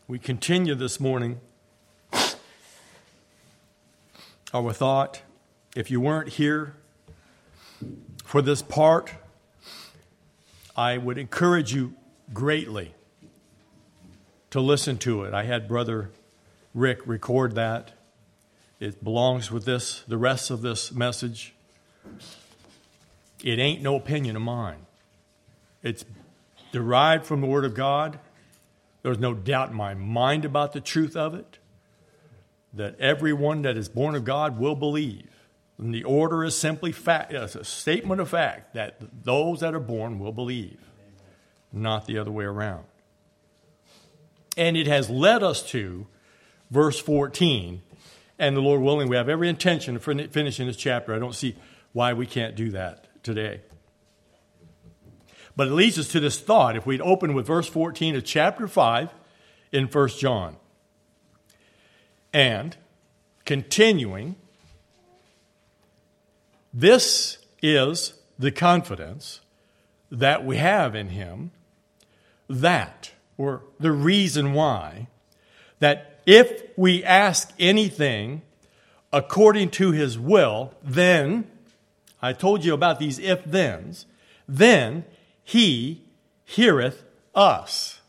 We continue this morning our thought. If you weren't here for this part, I would encourage you greatly to listen to it. I had Brother Rick record that. It belongs with this, the rest of this message. It ain't no opinion of mine. It's derived from the Word of God. There's no doubt in my mind about the truth of it, that everyone that is born of God will believe. And the order is simply fact. It's a statement of fact that those that are born will believe, not the other way around. And it has led us to verse 14. And the Lord willing, we have every intention of finishing this chapter. I don't see why we can't do that today. But it leads us to this thought. If we'd open with verse 14 of chapter 5 in 1 John. And continuing, this is the confidence that we have in Him, that, or the reason why, that if we ask anything according to His will, then, I told you about these if-thens, then He heareth us.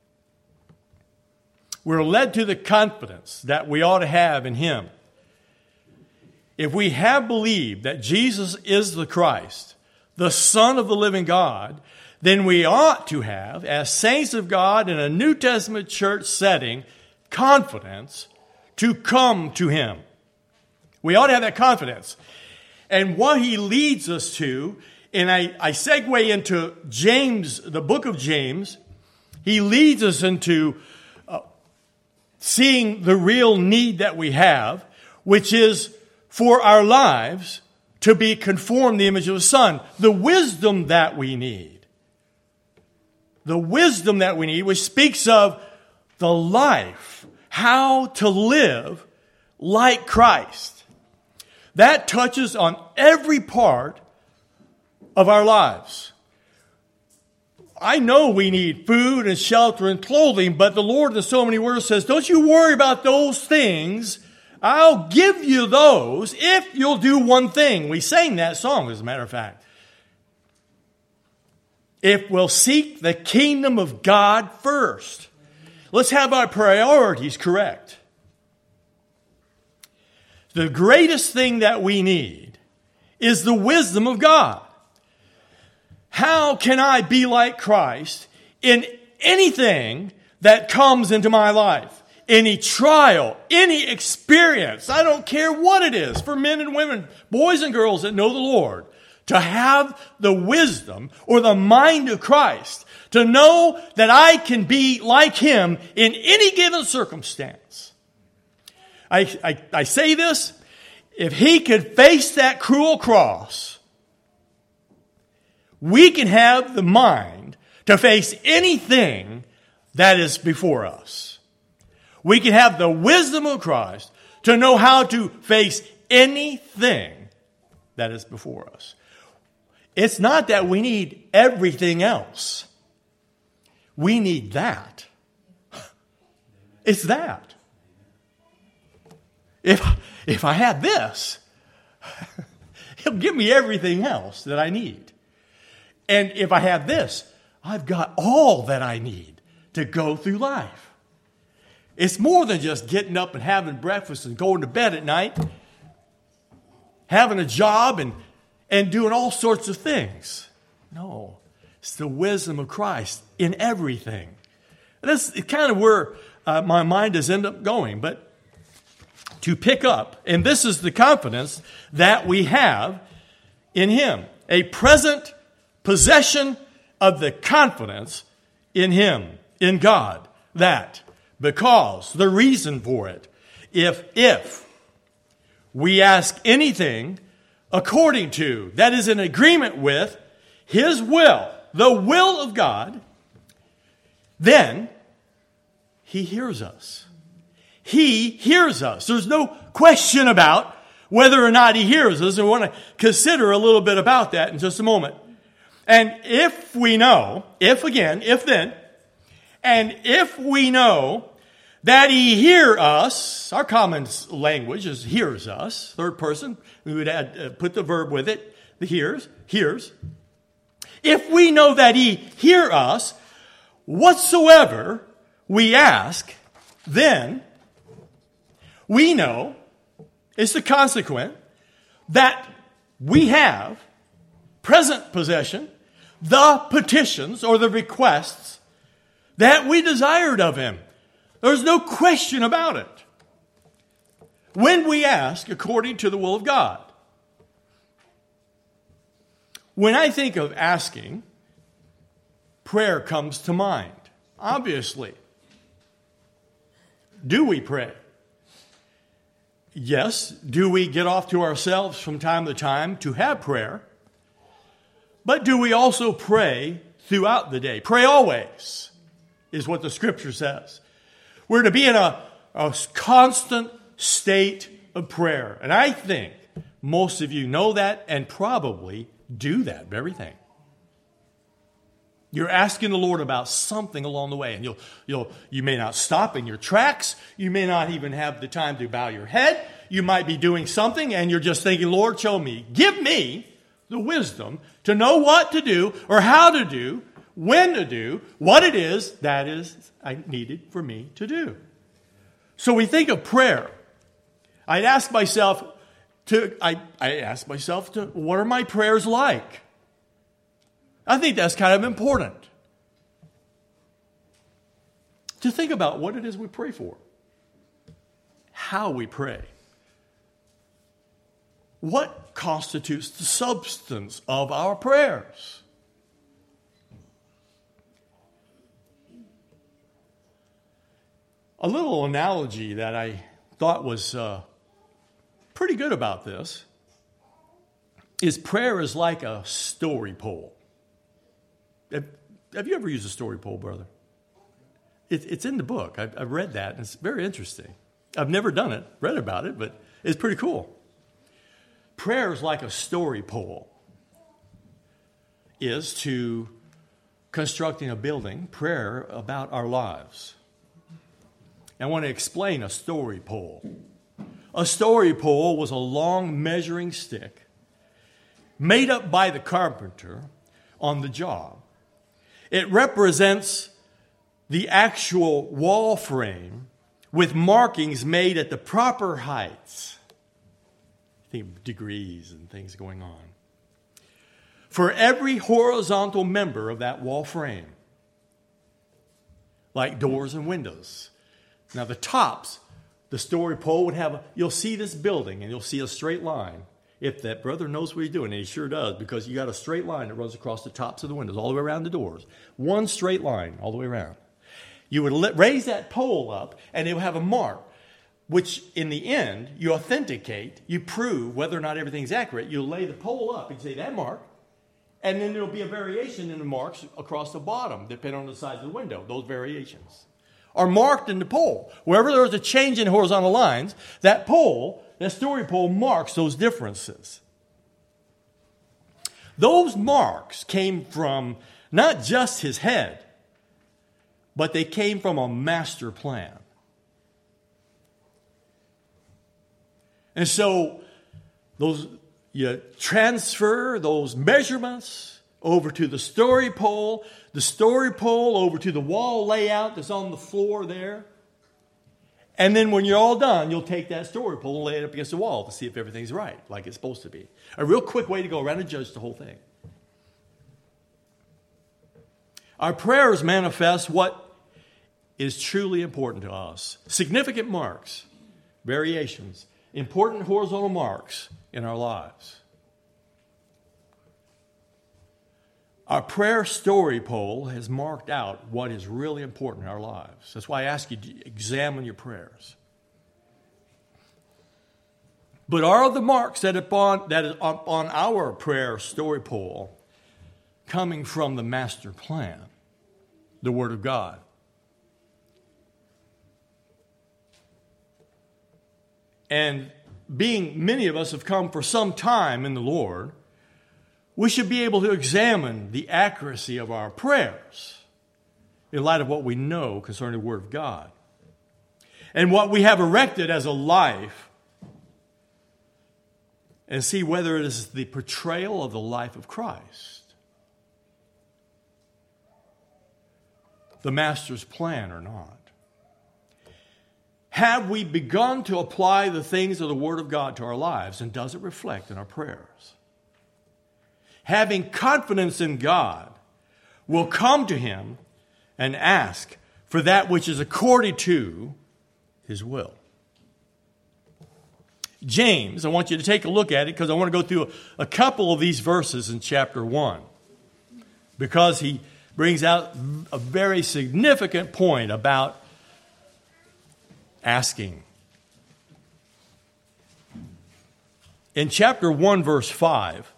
We're led to the confidence that we ought to have in Him. If we have believed that Jesus is the Christ, the Son of the living God, then we ought to have, as saints of God in a New Testament church setting, confidence to come to Him. We ought to have that confidence. And what He leads us to, and I segue into James, the book of James. He leads us into seeing the real need that we have, which is for our lives to be conformed to the image of the Son. The wisdom that we need. The wisdom that we need, which speaks of the life, how to live like Christ. That touches on every part of our lives. I know we need food and shelter and clothing, but the Lord in so many words says, don't you worry about those things. I'll give you those if you'll do one thing. We sang that song, as a matter of fact. If we'll seek the kingdom of God first. Let's have our priorities correct. The greatest thing that we need is the wisdom of God. How can I be like Christ in anything that comes into my life? Any trial, any experience, I don't care what it is, for men and women, boys and girls that know the Lord, to have the wisdom or the mind of Christ, to know that I can be like Him in any given circumstance. I say this, if He could face that cruel cross, we can have the mind to face anything that is before us. We can have the wisdom of Christ to know how to face anything that is before us. It's not that we need everything else. We need that. It's that. If I had this, He'll give me everything else that I need. And if I have this, I've got all that I need to go through life. It's more than just getting up and having breakfast and going to bed at night, having a job and doing all sorts of things. No, it's the wisdom of Christ in everything. That's kind of where my mind has ended up going. But to pick up, and this is the confidence that we have in Him, a present possession of the confidence in Him, in God, that because the reason for it, if we ask anything according to, that is in agreement with His will, the will of God, then He hears us. He hears us. There's no question about whether or not He hears us. And we want to consider a little bit about that in just a moment. And if we know, if then, and if we know that he hear us. Our common language is hears us. Third person, we would add, put the verb with it. The hears. If we know that he hear us, whatsoever we ask, then we know, it's the consequent, that we have present possession, the petitions or the requests that we desired of him. There's no question about it. When we ask according to the will of God. When I think of asking, prayer comes to mind. Obviously. Do we pray? Yes. Do we get off to ourselves from time to time to have prayer? But do we also pray throughout the day? Pray always is what the Scripture says. We're to be in a constant state of prayer. And I think most of you know that and probably do that very thing. You're asking the Lord about something along the way, and you may not stop in your tracks. You may not even have the time to bow your head. You might be doing something, and you're just thinking, Lord, show me, give me the wisdom to know what to do or how to do, when to do, what it is that is I needed for me to do. So we think of prayer. I ask myself, what are my prayers like? I think that's kind of important. To think about what it is we pray for. How we pray. What constitutes the substance of our prayers? A little analogy that I thought was pretty good about this is prayer is like a story pole. Have you ever used a story pole, brother? It's in the book. I've read that, and it's very interesting. I've never done it, read about it, but it's pretty cool. Prayer is like a story pole. Is to constructing a building, prayer about our lives. I want to explain a story pole. A story pole was a long measuring stick made up by the carpenter on the job. It represents the actual wall frame with markings made at the proper heights. Think of degrees and things going on. For every horizontal member of that wall frame, like doors and windows. Now the tops, the story pole would have, you'll see this building and you'll see a straight line. If that brother knows what he's doing, and he sure does, because you got a straight line that runs across the tops of the windows, all the way around the doors. One straight line all the way around. You would raise that pole up, and it would have a mark, which in the end, you authenticate, you prove whether or not everything's accurate. You'll lay the pole up and say that mark, and then there'll be a variation in the marks across the bottom, depending on the size of the window. Those variations are marked in the pole. Wherever there's a change in horizontal lines, that pole, that story pole, marks those differences. Those marks came from not just his head, but they came from a master plan. And so you transfer those measurements over to the story pole over to the wall layout that's on the floor there. And then when you're all done, you'll take that story pole and lay it up against the wall to see if everything's right, like it's supposed to be. A real quick way to go around and judge the whole thing. Our prayers manifest what is truly important to us. Significant marks, variations, important horizontal marks in our lives. Our prayer story pole has marked out what is really important in our lives. That's why I ask you to examine your prayers. But are the marks that is on our prayer story pole coming from the master plan, the Word of God? And being many of us have come for some time in the Lord, we should be able to examine the accuracy of our prayers in light of what we know concerning the Word of God. and what we have erected as a life and see whether it is the portrayal of the life of Christ, the Master's plan or not. Have we begun to apply the things of the Word of God to our lives, and does it reflect in our prayers? Having confidence in God, we'll come to Him and ask for that which is according to His will. James, I want you to take a look at it because I want to go through a couple of these verses in chapter 1, because he brings out a very significant point about asking. In chapter 1, verse 5,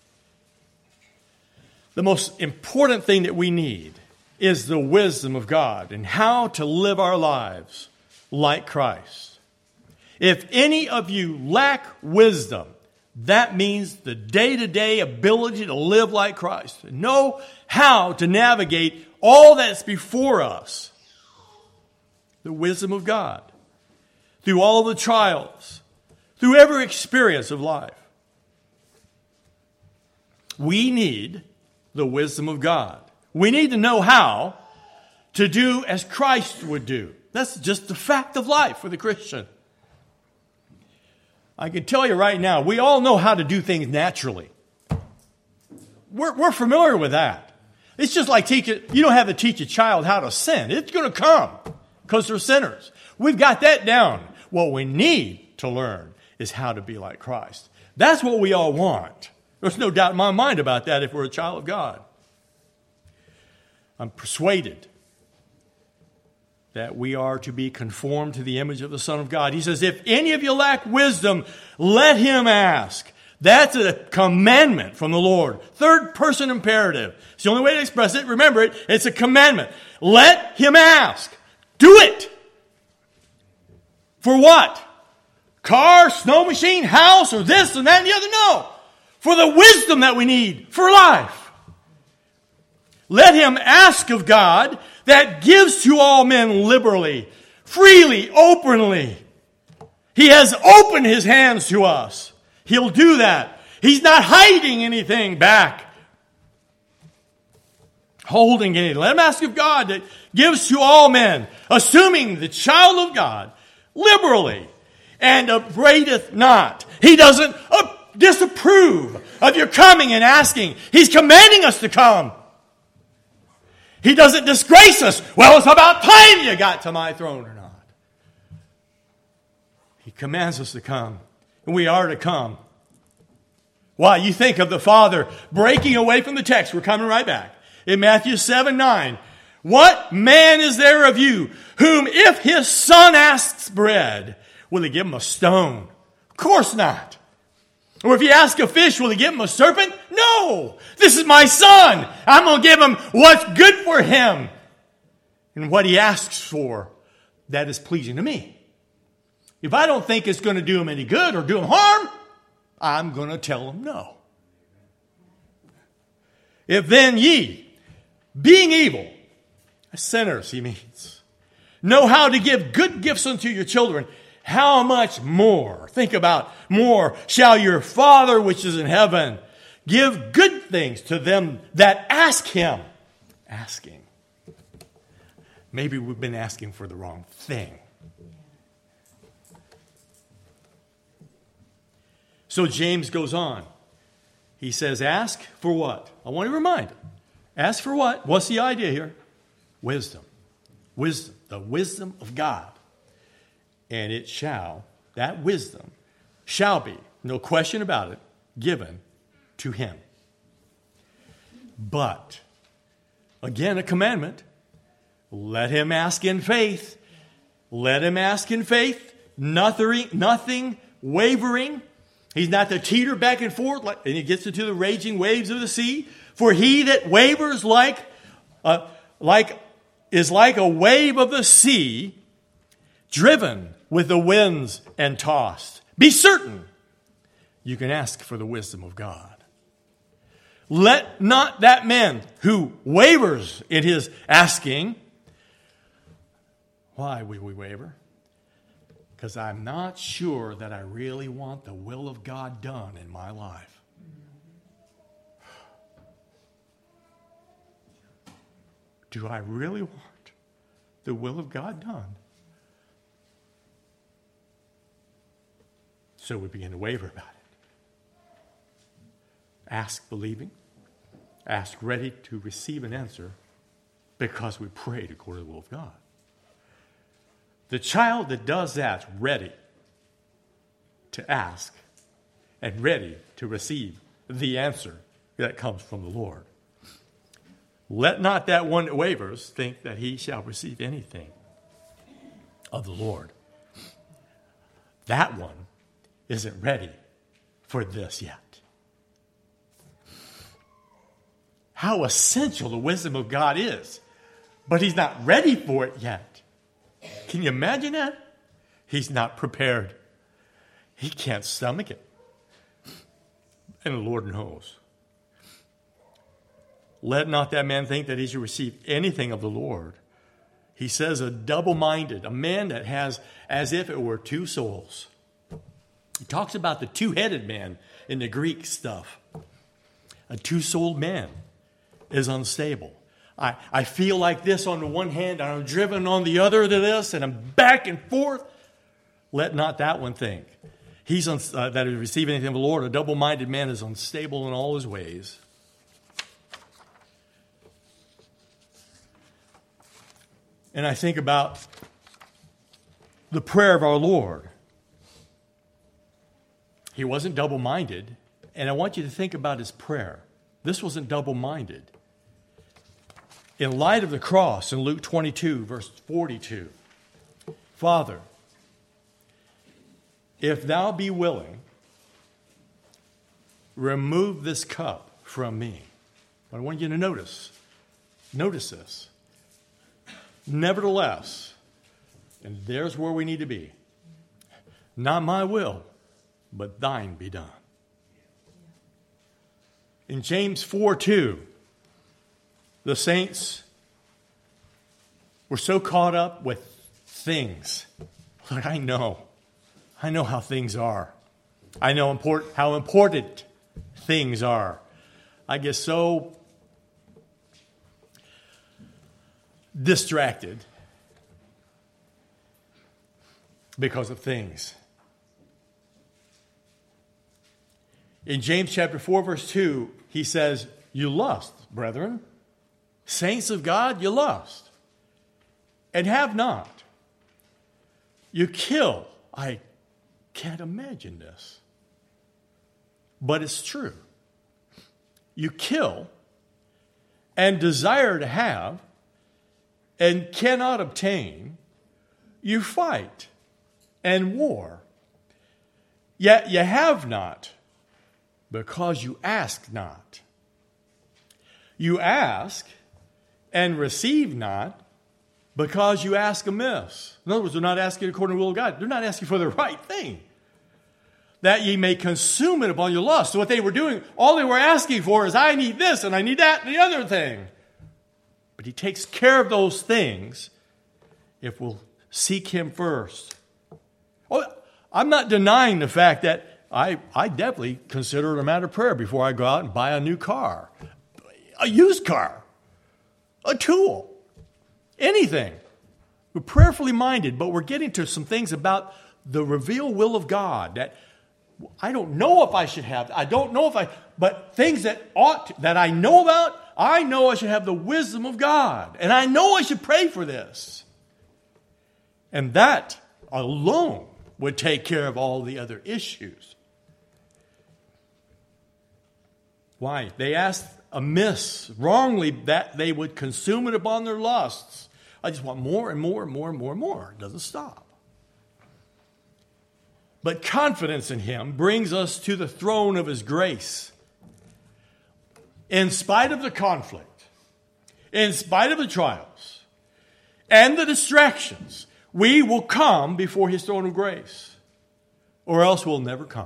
the most important thing that we need is the wisdom of God and how to live our lives like Christ. If any of you lack wisdom, that means the day-to-day ability to live like Christ, to know how to navigate all that's before us. The wisdom of God. Through all the trials, through every experience of life. We need the wisdom of God. We need to know how to do as Christ would do. That's just the fact of life for the Christian. I can tell you right now, we all know how to do things naturally. We're familiar with that. It's just like teaching. You don't have to teach a child how to sin. It's going to come because they're sinners. We've got that down. What we need to learn is how to be like Christ. That's what we all want. There's no doubt in my mind about that if we're a child of God. I'm persuaded that we are to be conformed to the image of the Son of God. He says, if any of you lack wisdom, let him ask. That's a commandment from the Lord. Third person imperative. It's the only way to express it. Remember it. It's a commandment. Let him ask. Do it. For what? Car, snow machine, house, or this and that and the other? No. For the wisdom that we need for life. Let him ask of God that gives to all men liberally, freely, openly. He has opened his hands to us. He'll do that. He's not hiding anything back. Holding anything. Let him ask of God that gives to all men, assuming the child of God, liberally, and upbraideth not. He doesn't disapprove of your coming and asking. He's commanding us to come. He doesn't disgrace us. Well, it's about time you got to my throne or not. He commands us to come. And we are to come. Why? You think of the Father breaking away from the text. We're coming right back. In Matthew 7:9. What man is there of you whom if his son asks bread, will he give him a stone? Of course not. Or if you ask a fish, will he give him a serpent? No. This is my son. I'm going to give him what's good for him. And what he asks for, that is pleasing to me. If I don't think it's going to do him any good or do him harm, I'm going to tell him no. If then ye, being evil, sinners, he means, know how to give good gifts unto your children, how much more, think about more, shall your Father which is in heaven give good things to them that ask him. Asking. Maybe we've been asking for the wrong thing. So James goes on. He says, ask for what? I want to remind him. Ask for what? What's the idea here? Wisdom. Wisdom. The wisdom of God. And it shall, that wisdom, shall be, no question about it, given to him. But, again, a commandment. Let him ask in faith. Let him ask in faith. Nothing wavering. He's not to teeter back and forth, and he gets into the raging waves of the sea. For he that wavers is like a wave of the sea, driven with the winds and tossed. Be certain you can ask for the wisdom of God. Let not that man who wavers in his asking. Why will we waver? because I'm not sure that I really want the will of God done in my life. Do I really want the will of God done? So we begin to waver about it. Ask believing. Ask ready to receive an answer because we prayed according to the will of God. The child that does that's ready to ask and ready to receive the answer that comes from the Lord. Let not that one that wavers think that he shall receive anything of the Lord. That one isn't ready for this yet. How essential the wisdom of God is, but he's not ready for it yet. Can you imagine that? He's not prepared. He can't stomach it. And the Lord knows. Let not that man think that he should receive anything of the Lord. He says a double-minded, a man that has as if it were two souls. He talks about the two-headed man in the Greek stuff. A two-souled man is unstable. I feel like this on the one hand, and I'm driven on the other to this, and I'm back and forth. Let not that one think. That is receiving anything of the Lord. A double-minded man is unstable in all his ways. And I think about the prayer of our Lord. He wasn't double-minded, and I want you to think about his prayer. This wasn't double-minded. In light of the cross, in Luke 22, verse 42, Father, if thou be willing, remove this cup from me. But I want you to notice this. Nevertheless, and there's where we need to be, not my will, but thine be done. In James 4:2, the saints were so caught up with things. Lord, I know how things are. I know how important things are. I get so distracted because of things. In James chapter 4, verse 2, he says, you lust, brethren. Saints of God, you lust, and have not. You kill. I can't imagine this, but it's true. You kill and desire to have and cannot obtain. You fight and war, yet you have not because you ask not. You ask and receive not because you ask amiss. In other words, they're not asking according to the will of God. They're not asking for the right thing. That ye may consume it upon your lust. So what they were doing, all they were asking for is, I need this and I need that and the other thing. But he takes care of those things if we'll seek him first. Oh, I'm not denying the fact that I definitely consider it a matter of prayer before I go out and buy a new car. A used car. A tool, anything. We're prayerfully minded, but we're getting to some things about the revealed will of God that I don't know if I should have. I don't know but things that I know about, I know I should have the wisdom of God. And I know I should pray for this. And that alone would take care of all the other issues. Why? They asked amiss, wrongly, that they would consume it upon their lusts. I just want more and more and more and more and more. It doesn't stop. But confidence in him brings us to the throne of his grace. In spite of the conflict, in spite of the trials, and the distractions, we will come before his throne of grace, or else we'll never come.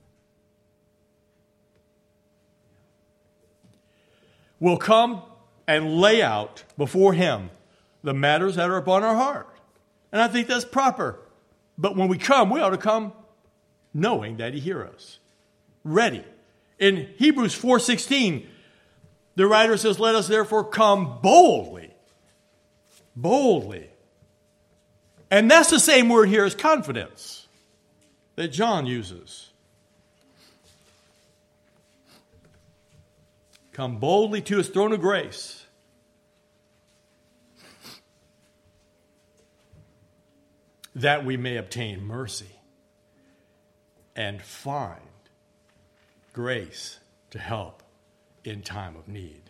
We'll come and lay out before him the matters that are upon our heart. And I think that's proper. But when we come, we ought to come knowing that he hears us. Ready. In Hebrews 4:16, the writer says, let us therefore come boldly. Boldly. And that's the same word here as confidence that John uses. Come boldly to his throne of grace. That we may obtain mercy and find grace to help in time of need.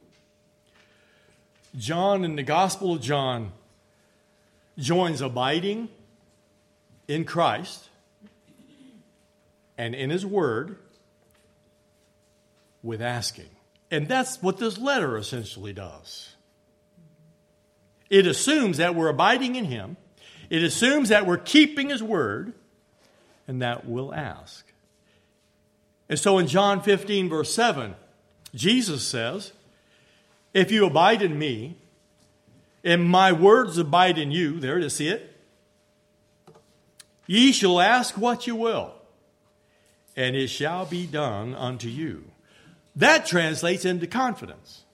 John, in the Gospel of John, joins abiding in Christ and in his word with asking. And that's what this letter essentially does. It assumes that we're abiding in him. It assumes that we're keeping his word and that we'll ask. And so in John 15, verse 7, Jesus says, if you abide in me, and my words abide in you, there to see it, ye shall ask what you will, and it shall be done unto you. That translates into confidence.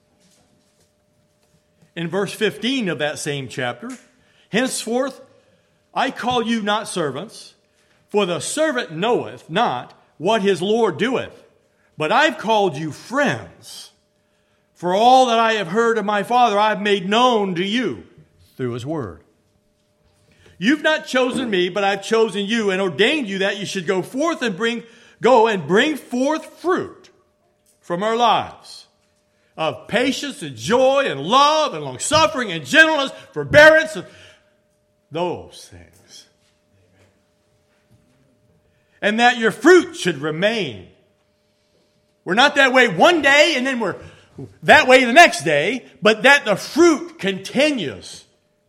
In verse 15 of that same chapter, henceforth I call you not servants, for the servant knoweth not what his Lord doeth, but I've called you friends. For all that I have heard of my Father, I've made known to you through his word. You've not chosen me, but I've chosen you and ordained you that you should go and bring forth fruit from our lives of patience and joy and love and long suffering and gentleness, forbearance, and those things. And that your fruit should remain. We're not that way one day and then we're that way the next day, but that the fruit continues.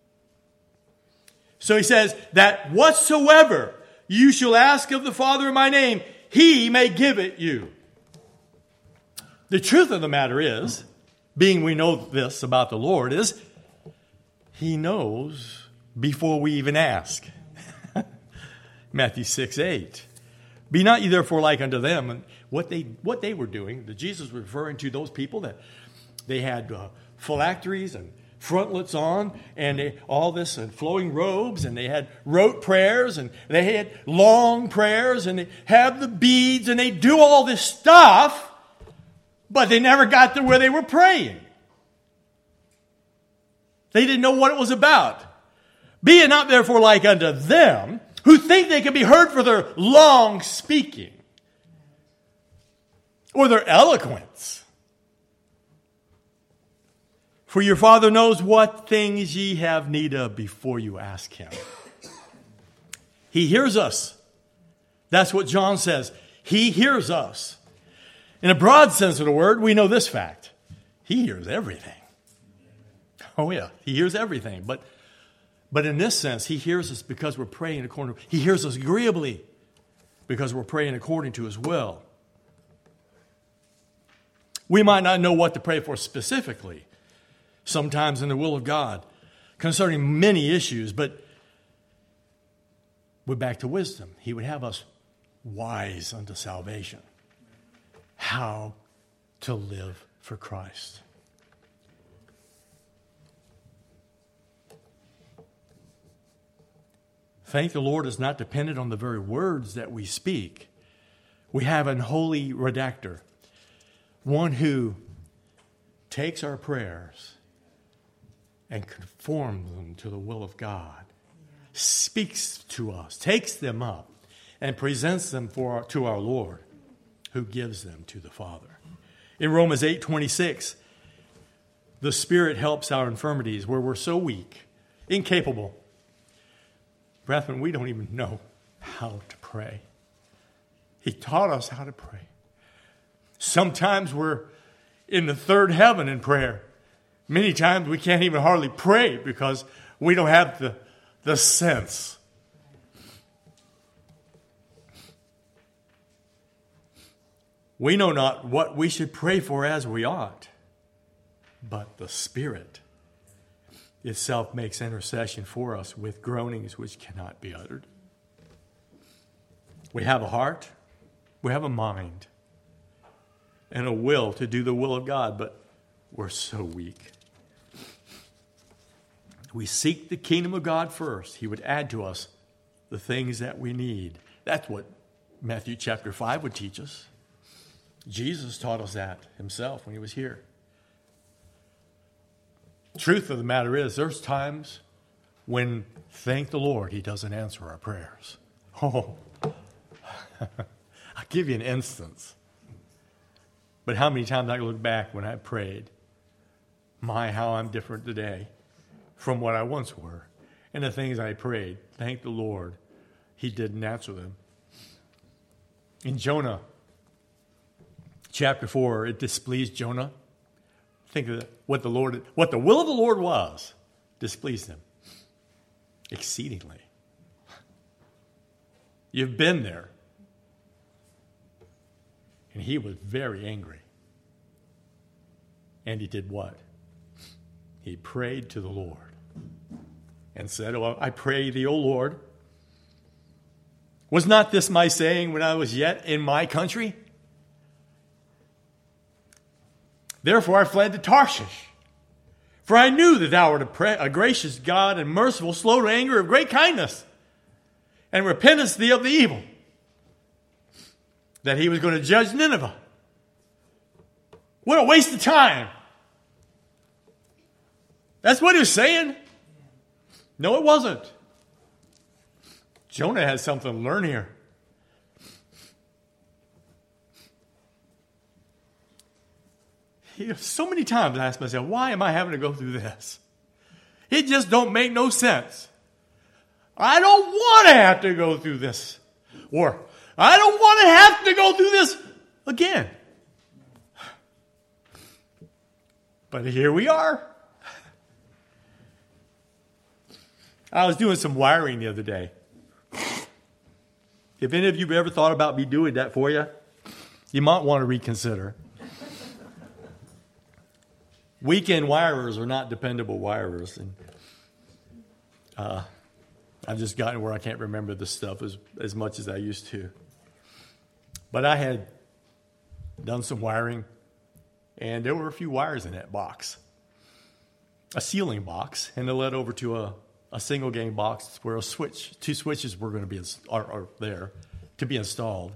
So he says that whatsoever you shall ask of the Father in my name, he may give it you. The truth of the matter is, being we know this about the Lord, is he knows before we even ask. Matthew 6:8. Be not ye therefore like unto them. And what they were doing, that Jesus was referring to those people that they had phylacteries and frontlets on, and all this and flowing robes, and they had rote prayers, and they had long prayers, and they have the beads, and they do all this stuff, but they never got to where they were praying. They didn't know what it was about. Be ye not therefore like unto them, who think they can be heard for their long speaking, or their eloquence. For your Father knows what things ye have need of before you ask him. He hears us. That's what John says. He hears us. In a broad sense of the word, we know this fact. He hears everything. Oh yeah, he hears everything. But in this sense, he hears us because we're praying according to, he hears us agreeably because we're praying according to his will. We might not know what to pray for specifically, sometimes in the will of God, concerning many issues, but we're back to wisdom. He would have us wise unto salvation. How to live for Christ. Thank the Lord is not dependent on the very words that we speak. We have an holy redactor, one who takes our prayers and conforms them to the will of God, speaks to us, takes them up, and presents them to our Lord, who gives them to the Father. In Romans 8:26, the Spirit helps our infirmities where we're so weak, incapable. Brethren, we don't even know how to pray. He taught us how to pray. Sometimes we're in the third heaven in prayer. Many times we can't even hardly pray because we don't have the sense. We know not what we should pray for as we ought, but the Spirit itself makes intercession for us with groanings which cannot be uttered. We have a heart, we have a mind, and a will to do the will of God, but we're so weak. We seek the kingdom of God first. He would add to us the things that we need. That's what Matthew chapter 5 would teach us. Jesus taught us that himself when he was here. Truth of the matter is, there's times when, thank the Lord, he doesn't answer our prayers. Oh, I'll give you an instance. But how many times I look back when I prayed, my, how I'm different today from what I once were. And the things I prayed, thank the Lord, he didn't answer them. In Jonah, chapter 4, it displeased Jonah. Think of what the will of the Lord was, displeased him exceedingly. You've been there. And he was very angry. And he did what? He prayed to the Lord and said, "Oh, I pray thee, O Lord, was not this my saying when I was yet in my country? Therefore I fled to Tarshish. For I knew that thou art a gracious God and merciful, slow to anger, of great kindness, and repentest thee of the evil." That he was going to judge Nineveh. What a waste of time. That's what he was saying. No, it wasn't. Jonah had something to learn here. So many times I ask myself, why am I having to go through this? It just don't make no sense. I don't want to have to go through this. Or, I don't want to have to go through this again. But here we are. I was doing some wiring the other day. If any of you have ever thought about me doing that for you, you might want to reconsider. Weekend wirers are not dependable wirers. And I've just gotten where I can't remember this stuff as much as I used to. But I had done some wiring, and there were a few wires in that box. A ceiling box, and it led over to a single game box where two switches were going to be are there to be installed.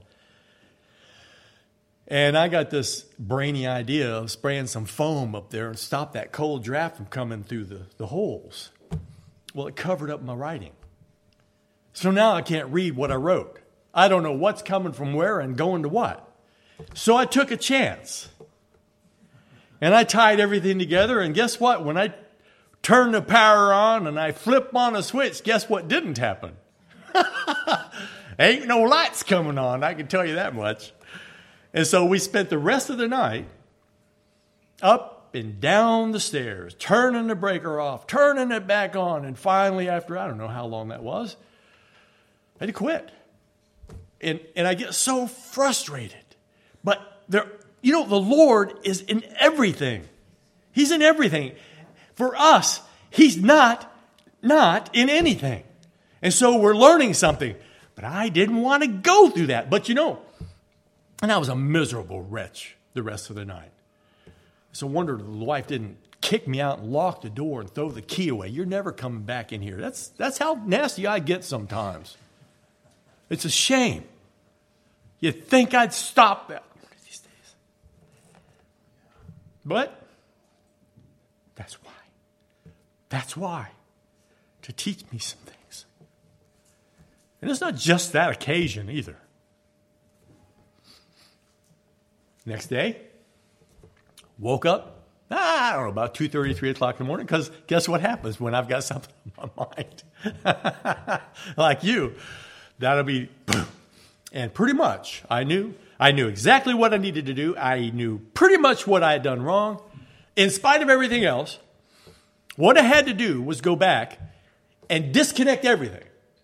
And I got this brainy idea of spraying some foam up there and stop that cold draft from coming through the holes. Well, it covered up my writing. So now I can't read what I wrote. I don't know what's coming from where and going to what. So I took a chance. And I tied everything together, and guess what? When I turned the power on and I flip on a switch, guess what didn't happen? Ain't no lights coming on, I can tell you that much. And so we spent the rest of the night up and down the stairs, turning the breaker off, turning it back on, and finally, after I don't know how long that was, I had to quit. And I get so frustrated. But the Lord is in everything. He's in everything. For us, he's not in anything. And so we're learning something. But I didn't want to go through that. But and I was a miserable wretch the rest of the night. It's a wonder the wife didn't kick me out and lock the door and throw the key away. You're never coming back in here. That's how nasty I get sometimes. It's a shame. You'd think I'd stop that these days. But that's why. That's why. To teach me some things. And it's not just that occasion either. Next day, woke up, I don't know, about 2:30, 3 o'clock in the morning, because guess what happens when I've got something on my mind? Like you, that'll be boom. And pretty much, I knew exactly what I needed to do. I knew pretty much what I had done wrong. In spite of everything else, what I had to do was go back and disconnect everything.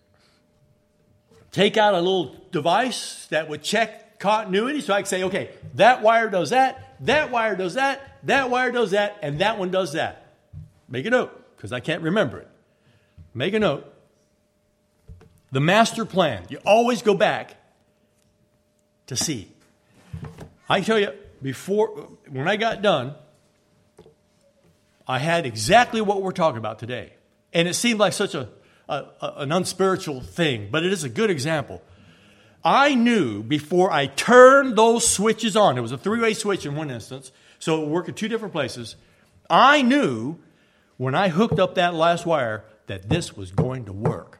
Take out a little device that would check continuity so I could say, okay, that wire does that, that wire does that, that wire does that, and that one does that. Make a note, because I can't remember it. Make a note. The master plan. You always go back to see. I tell you, when I got done, I had exactly what we're talking about today. And it seemed like such an unspiritual thing, but it is a good example. I knew before I turned those switches on, it was a 3-way switch in one instance, so it would work in 2 different places. I knew when I hooked up that last wire that this was going to work.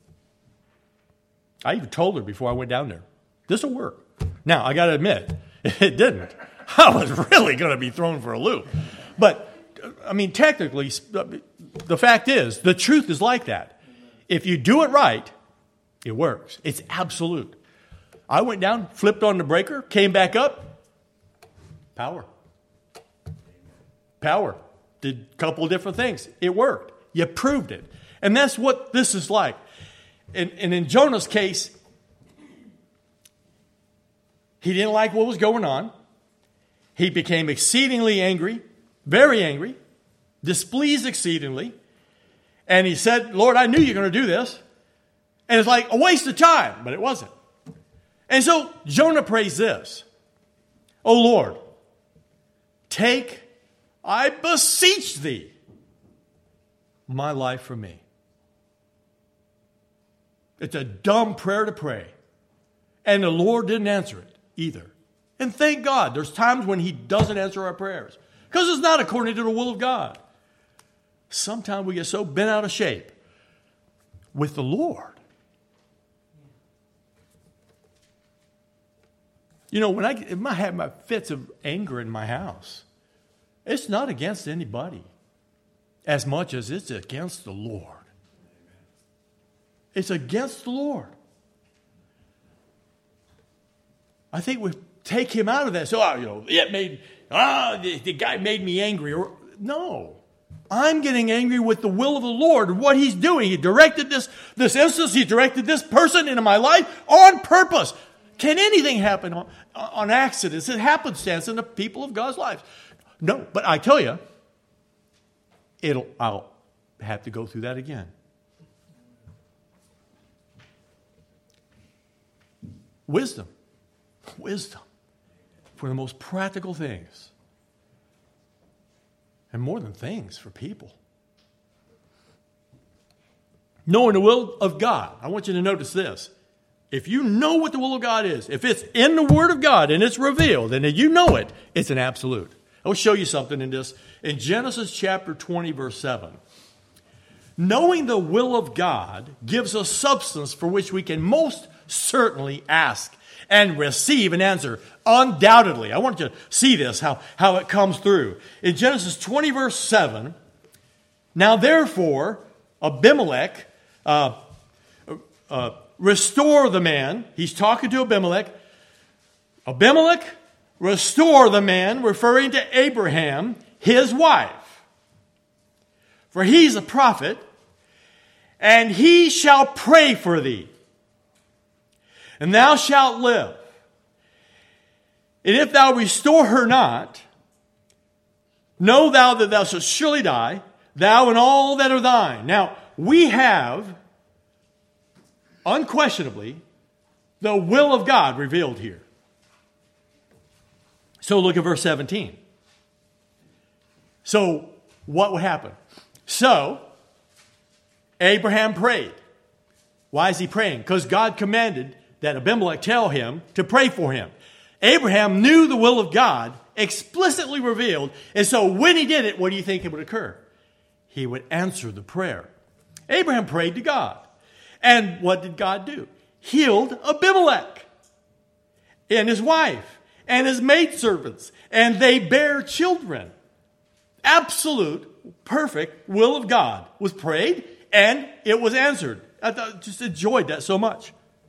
I even told her before I went down there, this will work. Now, I got to admit, it didn't. I was really going to be thrown for a loop. But, I mean, technically, the fact is, the truth is like that. If you do it right, it works. It's absolute. I went down, flipped on the breaker, came back up. Power. Did a couple of different things. It worked. You proved it. And that's what this is like. And in Jonah's case, he didn't like what was going on. He became exceedingly angry, very angry, displeased exceedingly. And he said, Lord, I knew you were going to do this. And it's like a waste of time, but it wasn't. And so Jonah prays this, O Lord, take, I beseech thee, my life from me. It's a dumb prayer to pray. And the Lord didn't answer it either. And thank God, there's times when he doesn't answer our prayers. Because it's not according to the will of God. Sometimes we get so bent out of shape with the Lord. You know, when I have my fits of anger in my house, it's not against anybody as much as it's against the Lord. It's against the Lord. I think we take him out of that. So, the guy made me angry. No. I'm getting angry with the will of the Lord and what he's doing. He directed this instance. He directed this person into my life on purpose. Can anything happen on accidents? It happenstance in the people of God's lives. No, but I tell you, I'll have to go through that again. Wisdom for the most practical things. And more than things, for people. Knowing the will of God. I want you to notice this. If you know what the will of God is, if it's in the Word of God and it's revealed, and you know it, it's an absolute. I'll show you something in this. In Genesis chapter 20, verse 7. Knowing the will of God gives us substance for which we can most certainly ask and receive an answer. Undoubtedly. I want you to see this, how it comes through. In Genesis 20, verse 7, now therefore, Abimelech, restore the man. He's talking to Abimelech. Abimelech, restore the man, referring to Abraham, his wife. For he's a prophet, and he shall pray for thee, and thou shalt live. And if thou restore her not, know thou that thou shalt surely die, thou and all that are thine. Now, we have, unquestionably, the will of God revealed here. So look at verse 17. So, what would happen? So, Abraham prayed. Why is he praying? Because God commanded that Abimelech tell him to pray for him. Abraham knew the will of God explicitly revealed, and so when he did it, what do you think would occur? He would answer the prayer. Abraham prayed to God. And what did God do? Healed Abimelech and his wife and his maidservants, and they bear children. Absolute, perfect will of God was prayed, and it was answered. I just enjoyed that so much.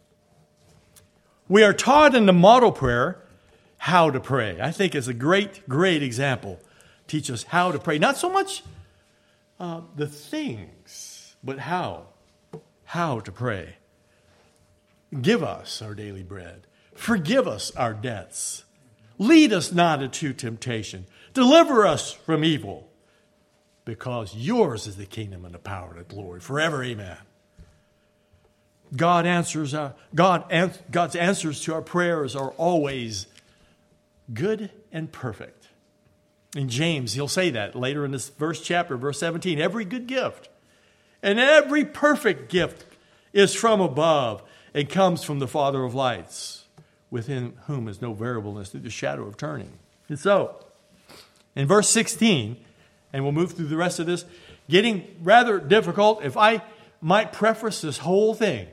We are taught in the model prayer how to pray. I think it's a great, great example. Teach us how to pray. Not so much the things, but how to pray. Give us our daily bread. Forgive us our debts. Lead us not into temptation. Deliver us from evil. Because yours is the kingdom and the power and the glory forever. Amen. God's answers to our prayers are always good and perfect. In James, he'll say that later in this chapter, verse 17. Every good gift and every perfect gift is from above and comes from the Father of lights, within whom is no variableness through the shadow of turning. And so, in verse 16, and we'll move through the rest of this, getting rather difficult, if I might preface this whole thing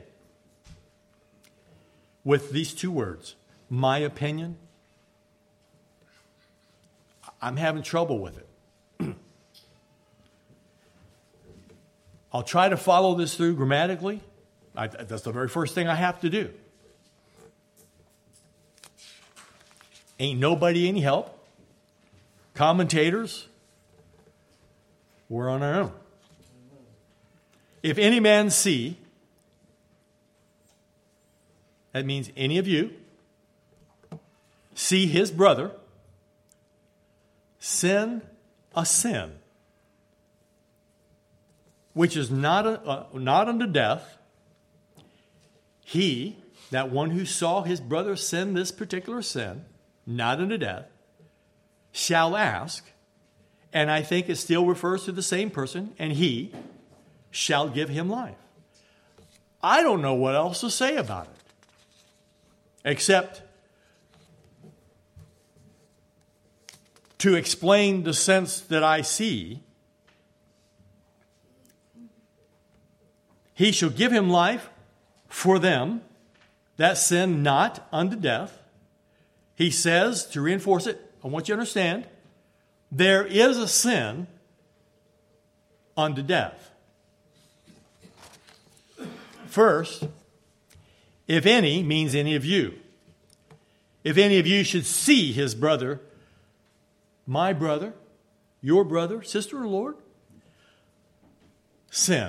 with these two words, my opinion. I'm having trouble with it. I'll try to follow this through grammatically. That's the very first thing I have to do. Ain't nobody any help. Commentators, we're on our own. If any man see, that means any of you, see his brother sin a sin, which is not unto death, he, that one who saw his brother sin this particular sin, not unto death, shall ask, and I think it still refers to the same person, and he shall give him life. I don't know what else to say about it, except to explain the sense that I see. He shall give him life for them that sin not unto death. He says, to reinforce it, I want you to understand, there is a sin unto death. First, if any means any of you. If any of you should see his brother, my brother, your brother, sister or Lord, sin.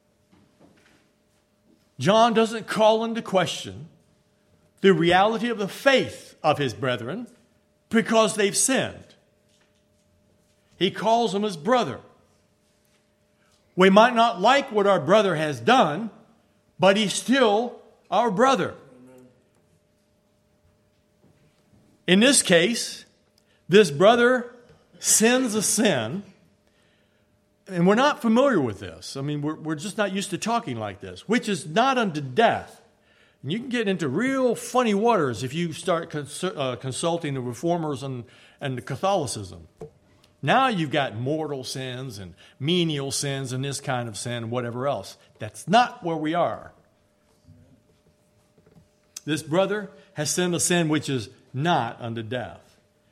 John doesn't call into question the reality of the faith of his brethren because they've sinned. He calls them his brother. We might not like what our brother has done, but he's still our brother. In this case, this brother sins a sin, and we're not familiar with this. I mean, we're just not used to talking like this, which is not unto death. And you can get into real funny waters if you start consulting the Reformers and the Catholicism. Now you've got mortal sins and menial sins and this kind of sin and whatever else. That's not where we are. This brother has sinned a sin which is not unto death.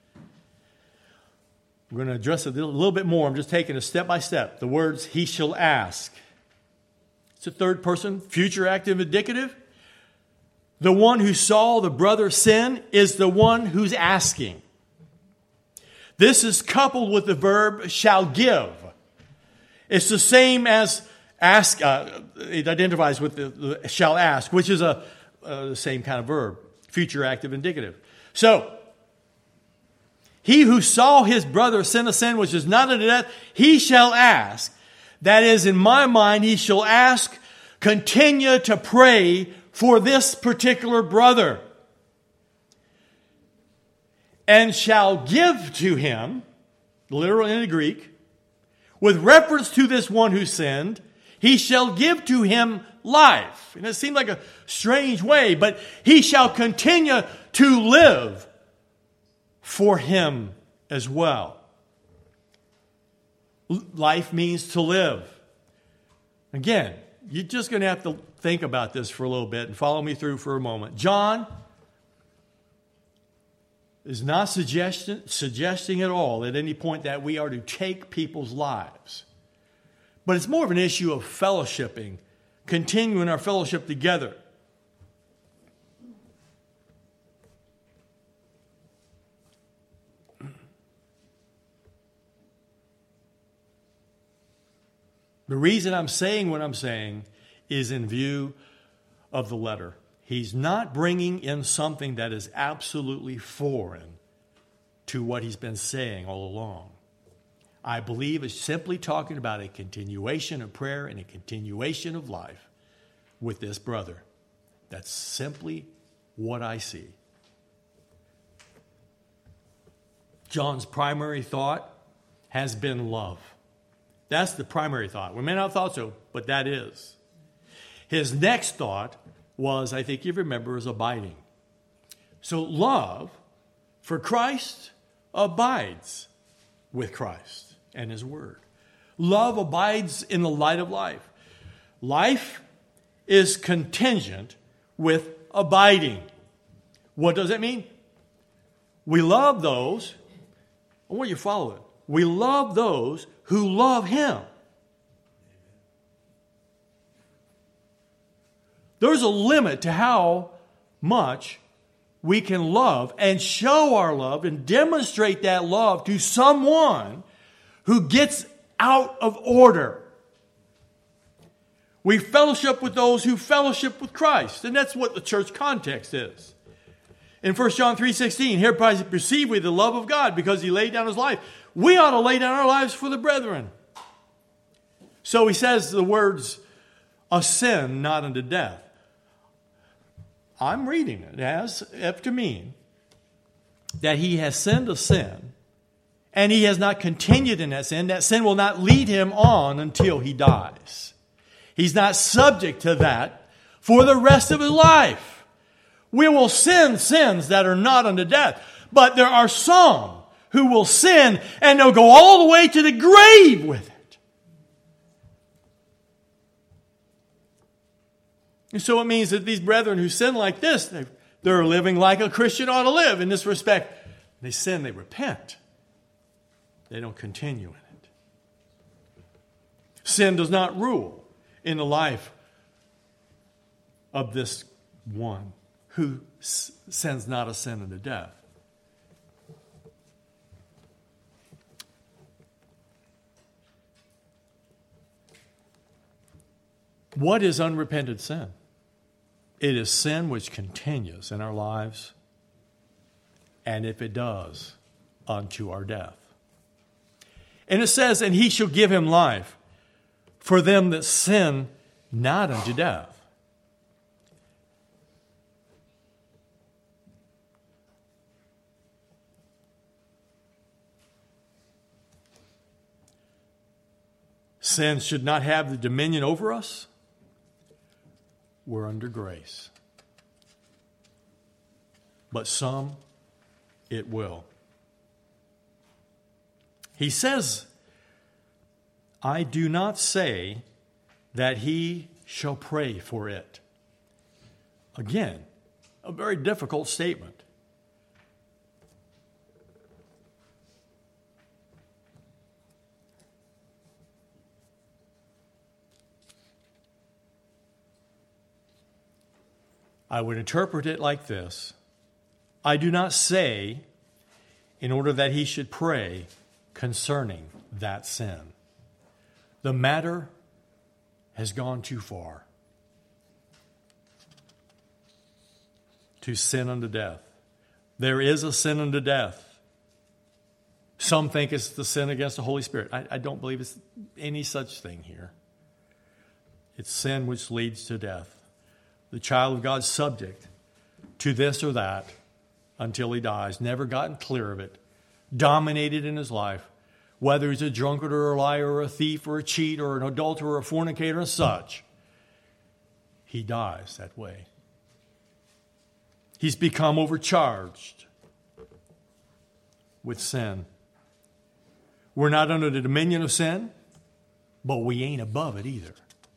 We're going to address it a little bit more. I'm just taking it step by step. The words, he shall ask. It's a third person, future active indicative. The one who saw the brother sin is the one who's asking. This is coupled with the verb shall give. It's the same as ask. It identifies with the shall ask, which is the same kind of verb, future active indicative. So, he who saw his brother sin a sin which is not unto death, he shall ask. That is, in my mind, he shall ask, continue to pray for this particular brother. And shall give to him, literal in the Greek, with reference to this one who sinned, he shall give to him life. And it seemed like a strange way, but he shall continue to live for him as well. Life means to live. Again, you're just going to have to think about this for a little bit and follow me through for a moment. John is not suggesting at all at any point that we are to take people's lives. But it's more of an issue of fellowshipping, continuing our fellowship together. The reason I'm saying what I'm saying is in view of the letter. He's not bringing in something that is absolutely foreign to what he's been saying all along. I believe it's simply talking about a continuation of prayer and a continuation of life with this brother. That's simply what I see. John's primary thought has been love. That's the primary thought. We may not have thought so, but that is. His next thought was, I think you remember, is abiding. So love for Christ abides with Christ and His Word. Love abides in the light of life. Life is contingent with abiding. What does that mean? We love those, I want you to follow it. We love those who love Him. There's a limit to how much we can love and show our love and demonstrate that love to someone who gets out of order. We fellowship with those who fellowship with Christ. And that's what the church context is. In 1 John 3:16, hereby perceive we the love of God because He laid down His life. We ought to lay down our lives for the brethren. So he says the words, a sin not unto death. I'm reading it as if to mean that he has sinned a sin and he has not continued in that sin. That sin will not lead him on until he dies. He's not subject to that for the rest of his life. We will sin sins that are not unto death. But there are some who will sin and they'll go all the way to the grave with it. And so it means that these brethren who sin like this, they're living like a Christian ought to live in this respect. They sin, they repent. They don't continue in it. Sin does not rule in the life of this one who sins not a sin unto death. What is unrepented sin? It is sin which continues in our lives, and if it does, unto our death. And it says, and He shall give him life for them that sin not unto death. Sin should not have the dominion over us. We're under grace. But some, it will. He says, I do not say that he shall pray for it. Again, a very difficult statement. I would interpret it like this. I do not say in order that he should pray concerning that sin. The matter has gone too far to sin unto death. There is a sin unto death. Some think it's the sin against the Holy Spirit. I don't believe it's any such thing here. It's sin which leads to death. The child of God's subject to this or that until he dies. Never gotten clear of it. Dominated in his life. Whether he's a drunkard or a liar or a thief or a cheat or an adulterer or a fornicator and such. He dies that way. He's become overcharged with sin. We're not under the dominion of sin, but we ain't above it either.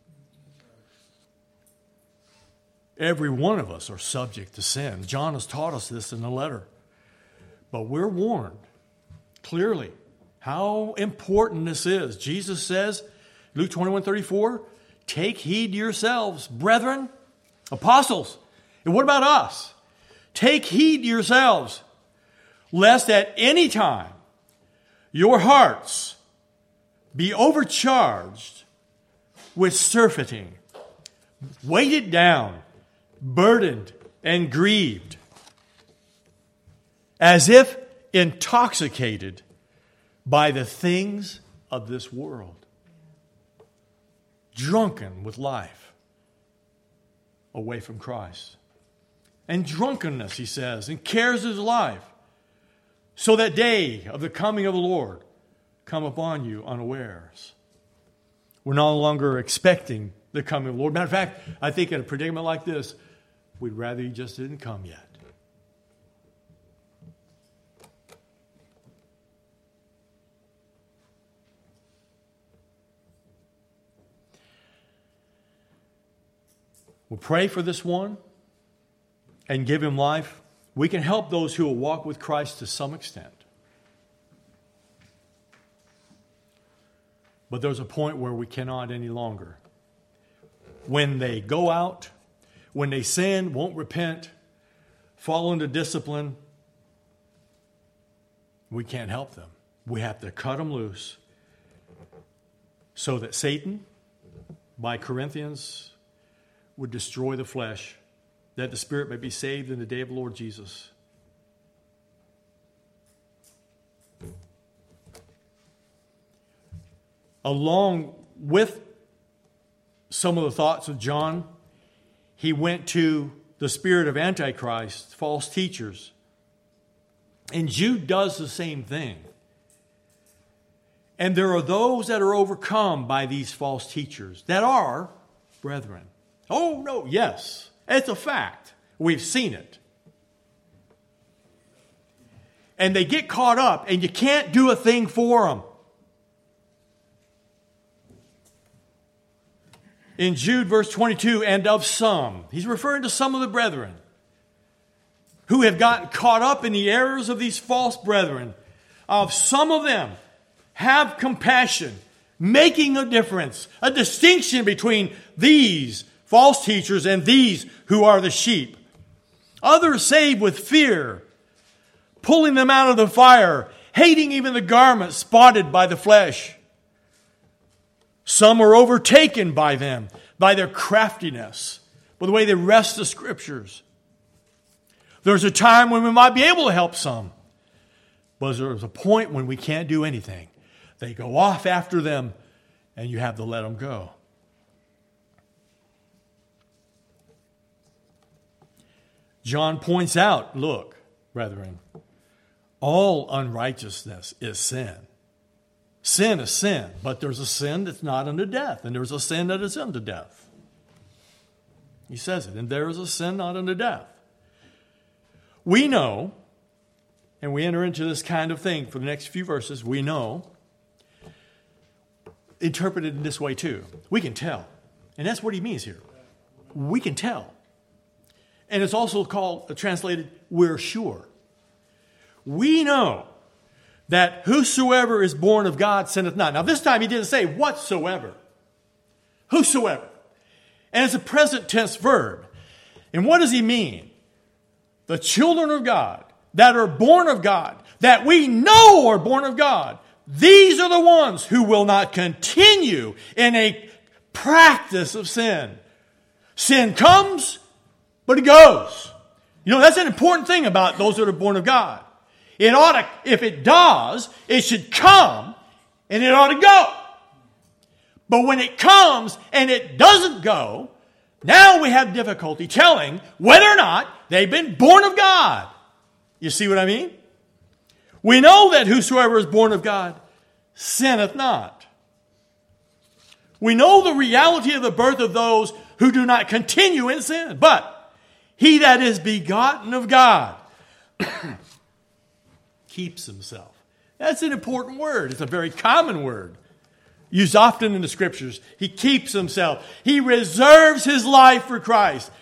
Every one of us are subject to sin. John has taught us this in the letter. But we're warned clearly how important this is. Jesus says, Luke 21:34, take heed to yourselves, brethren, apostles. And what about us? Take heed to yourselves, lest at any time your hearts be overcharged with surfeiting, weighted down, burdened and grieved, as if intoxicated by the things of this world, drunken with life. away from Christ. And drunkenness, he says, and cares of his life, so that day of the coming of the Lord come upon you unawares. We're no longer expecting the coming of the Lord. Matter of fact, I think in a predicament like this, we'd rather he just didn't come yet. We'll pray for this one and give him life. We can help those who will walk with Christ to some extent. But there's a point where we cannot any longer. When they go out, when they sin, won't repent, fall into discipline, we can't help them. We have to cut them loose so that Satan, by Corinthians, would destroy the flesh, that the spirit may be saved in the day of the Lord Jesus. Along with some of the thoughts of John, he went to the spirit of Antichrist, false teachers. And Jude does the same thing. And there are those that are overcome by these false teachers that are brethren. Oh, no, yes. It's a fact. We've seen it. And they get caught up, and you can't do a thing for them. In Jude, verse 22, and of some, he's referring to some of the brethren who have gotten caught up in the errors of these false brethren. Of some of them, have compassion, making a difference, a distinction between these false teachers and these who are the sheep. Others save with fear, pulling them out of the fire, hating even the garment spotted by the flesh. Some are overtaken by them, by their craftiness, by the way they wrest the scriptures. There's a time when we might be able to help some, but there's a point when we can't do anything. They go off after them, and you have to let them go. John points out, look, brethren, all unrighteousness is sin. Sin is sin, but there's a sin that's not unto death, and there's a sin that is unto death. He says it, and there is a sin not unto death. We know, and we enter into this kind of thing for the next few verses, we know, interpreted in this way too. We can tell. And that's what he means here. We can tell. And it's also called, translated, we're sure. We know that whosoever is born of God sinneth not. Now this time he didn't say whatsoever. Whosoever. And it's a present tense verb. And what does he mean? The children of God that are born of God, that we know are born of God, these are the ones who will not continue in a practice of sin. Sin comes, but it goes. You know, that's an important thing about those that are born of God. It ought to, if it does, it should come and it ought to go. But when it comes and it doesn't go, now we have difficulty telling whether or not they've been born of God. You see what I mean? We know that whosoever is born of God sinneth not. We know the reality of the birth of those who do not continue in sin. But he that is begotten of God keeps himself. That's an important word. It's a very common word, used often in the scriptures. He keeps himself. He reserves his life for Christ.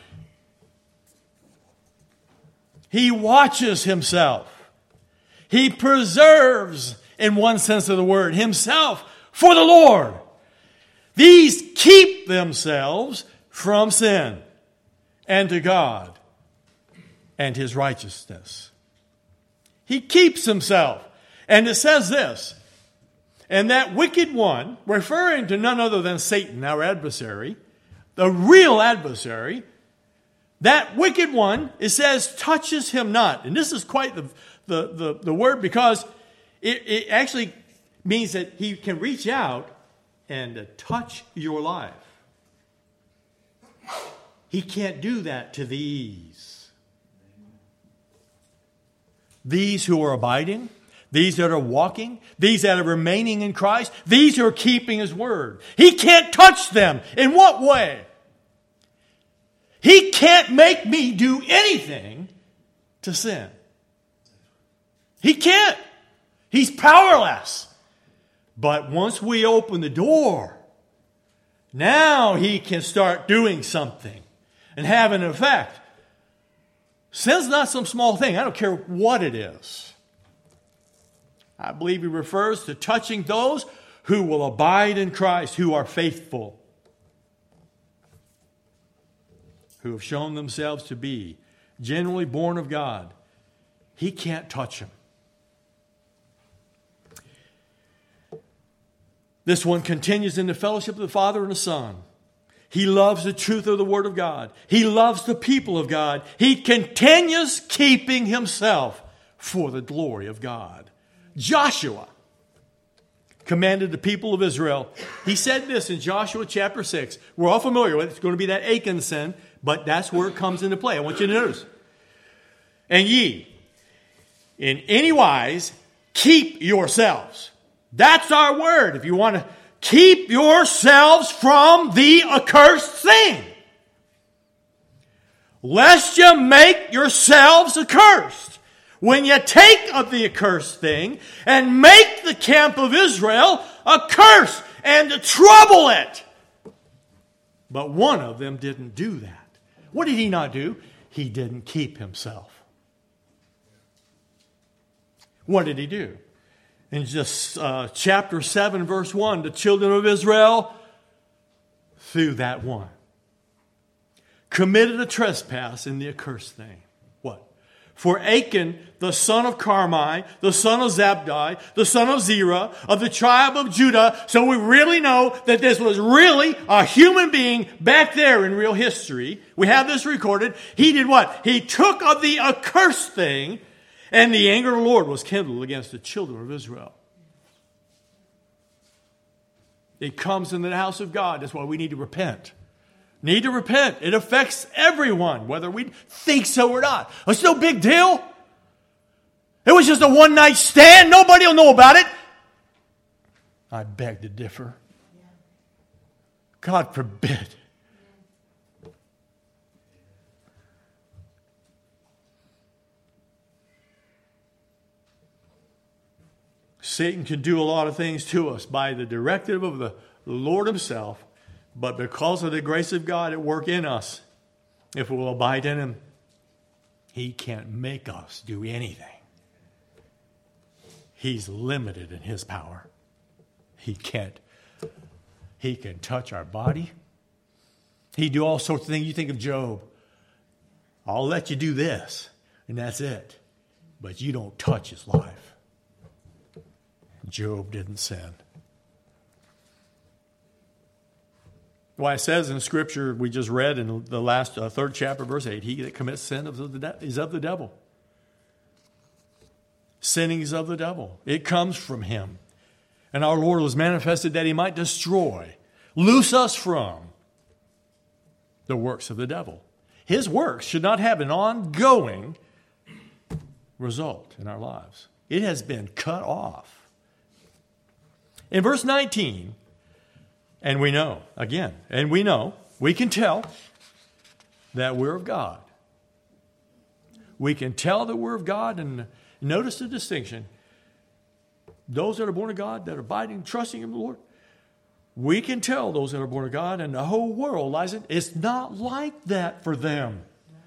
He watches himself. He preserves, in one sense of the word, himself for the Lord. These keep themselves from sin and to God and his righteousness. He keeps himself. And it says this, and that wicked one, referring to none other than Satan, our adversary, the real adversary, that wicked one, it says, touches him not. And this is quite the word, because it actually means that he can reach out and touch your life. He can't do that to these. These who are abiding, these that are walking, these that are remaining in Christ, these who are keeping His word. He can't touch them. In what way? He can't make me do anything to sin. He can't. He's powerless. But once we open the door, now He can start doing something and have an effect. Sin's not some small thing. I don't care what it is. I believe He refers to touching those who will abide in Christ, who are faithful, who have shown themselves to be genuinely born of God. He can't touch them. This one continues in the fellowship of the Father and the Son. He loves the truth of the Word of God. He loves the people of God. He continues keeping himself for the glory of God. Joshua commanded the people of Israel. He said this in Joshua chapter 6. We're all familiar with it. It's going to be that Achan sin, but that's where it comes into play. I want you to notice. And ye, in any wise, keep yourselves. That's our word. If you want to keep yourselves from the accursed thing. Lest you make yourselves accursed. When you take of the accursed thing and make the camp of Israel a curse and to trouble it. But one of them didn't do that. What did he not do? He didn't keep himself. What did he do? In just chapter 7, verse 1, the children of Israel, through that one, committed a trespass in the accursed thing. What? For Achan, the son of Carmi, the son of Zabdi, the son of Zerah, of the tribe of Judah. So we really know that this was really a human being back there in real history. We have this recorded. He did what? He took of the accursed thing, and the anger of the Lord was kindled against the children of Israel. It comes in the house of God. That's why we need to repent. Need to repent. It affects everyone, whether we think so or not. It's no big deal. It was just a one-night stand. Nobody will know about it. I beg to differ. God forbid. Satan can do a lot of things to us by the directive of the Lord himself, but because of the grace of God at work in us, if we will abide in him, he can't make us do anything. He's limited in his power. He can touch our body. He do all sorts of things. You think of Job. I'll let you do this, and that's it. But you don't touch his life. Job didn't sin. Why it says in the scripture we just read in the last third chapter, verse 8, he that commits sin is of the devil. Sinning is of the devil. It comes from him. And our Lord was manifested that he might destroy, loose us from the works of the devil. His works should not have an ongoing result in our lives. It has been cut off. In verse 19, and we know, we can tell that we're of God. We can tell that we're of God, and notice the distinction. Those that are born of God, that are abiding, trusting in the Lord, we can tell those that are born of God, and the whole world lies in. It's not like that for them.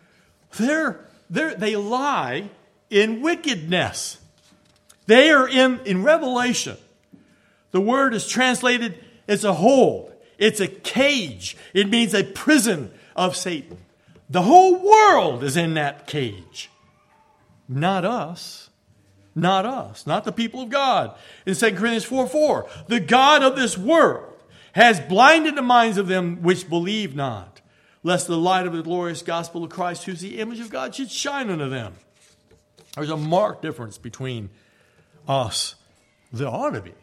They lie in wickedness. They are in Revelation. The word is translated as a hold. It's a cage. It means a prison of Satan. The whole world is in that cage. Not us. Not us. Not the people of God. In 2 Corinthians 4:4, the God of this world has blinded the minds of them which believe not, lest the light of the glorious gospel of Christ, who's the image of God, should shine unto them. There's a marked difference between us. There ought to be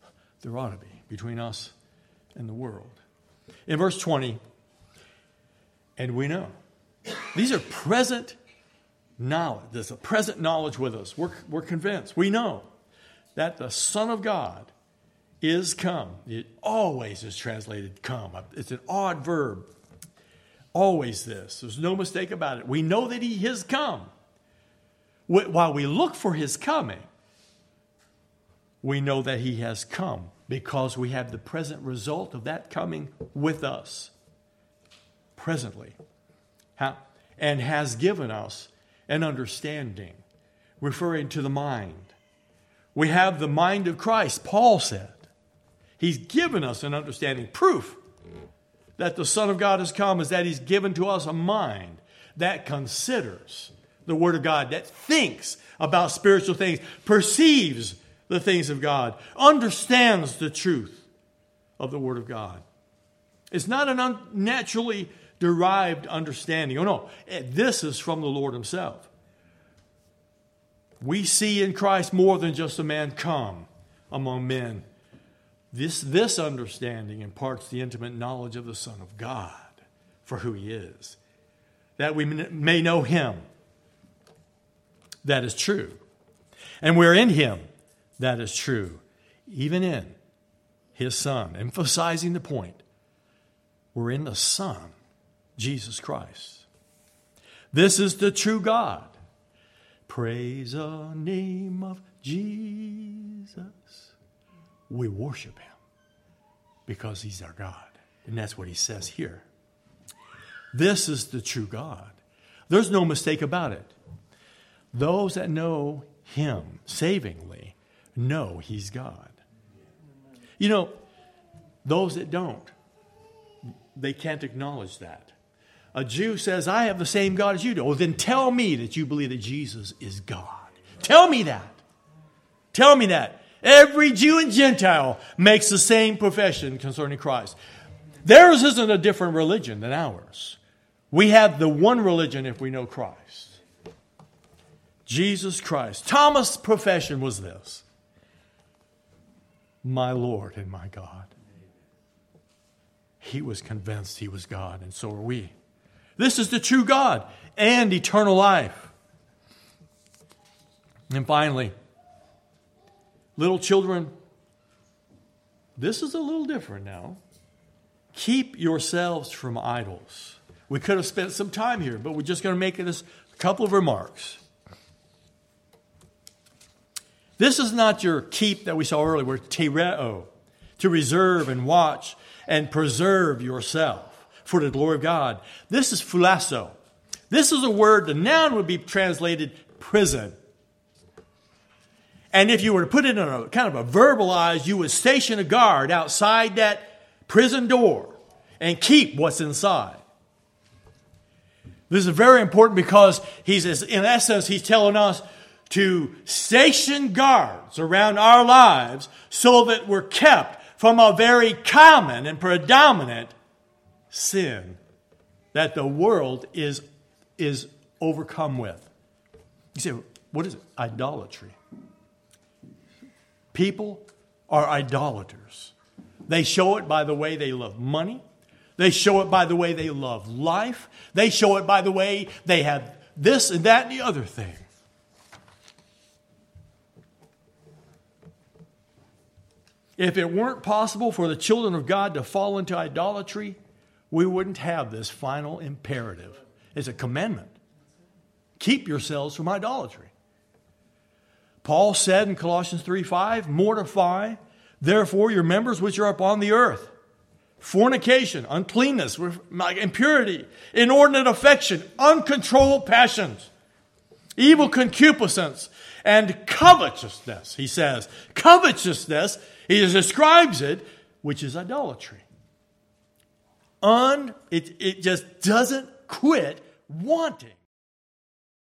between us and the world. In verse 20, And we know. These are present knowledge. There's a present knowledge with us. We're convinced. We know that the Son of God is come. It always is translated come. It's an odd verb. Always this. There's no mistake about it. We know that he is come. While we look for his coming, we know that he has come because we have the present result of that coming with us presently. And has given us an understanding, referring to the mind. We have the mind of Christ, Paul said. He's given us an understanding. Proof that the Son of God has come is that he's given to us a mind that considers the Word of God, that thinks about spiritual things, perceives the things of God, understands the truth of the Word of God. It's not an unnaturally derived understanding. Oh no, this is from the Lord himself. We see in Christ more than just a man come among men. This understanding imparts the intimate knowledge of the Son of God for who he is, that we may know him. That is true. And we're in him. That is true. Even in his Son. Emphasizing the point. We're in the Son, Jesus Christ. This is the true God. Praise the name of Jesus. We worship him because he's our God. And that's what he says here. This is the true God. There's no mistake about it. Those that know him savingly know he's God. You know, those that don't, they can't acknowledge that. A Jew says, I have the same God as you do. Oh, then tell me that you believe that Jesus is God. Tell me that. Tell me that. Every Jew and Gentile makes the same profession concerning Christ. Theirs isn't a different religion than ours. We have the one religion if we know Christ. Jesus Christ. Thomas' profession was this: my Lord and my God. He was convinced he was God, and so are we. This is the true God and eternal life. And finally, little children, this is a little different now. Keep yourselves from idols. We could have spent some time here, but we're just going to make it a couple of remarks. This is not your keep that we saw earlier, where tereo, to reserve and watch and preserve yourself for the glory of God. This is phulasso. This is a word, the noun would be translated prison. And if you were to put it in a kind of a verbalized, you would station a guard outside that prison door and keep what's inside. This is very important because in essence, he's telling us to station guards around our lives so that we're kept from a very common and predominant sin that the world is overcome with. You say, what is it? Idolatry. People are idolaters. They show it by the way they love money. They show it by the way they love life. They show it by the way they have this and that and the other thing. If it weren't possible for the children of God to fall into idolatry, we wouldn't have this final imperative. It's a commandment. Keep yourselves from idolatry. Paul said in Colossians 3:5, mortify, therefore, your members which are upon the earth. Fornication, uncleanness, impurity, inordinate affection, uncontrolled passions, evil concupiscence, and covetousness, he says. Covetousness, he describes it, which is idolatry. It just doesn't quit wanting.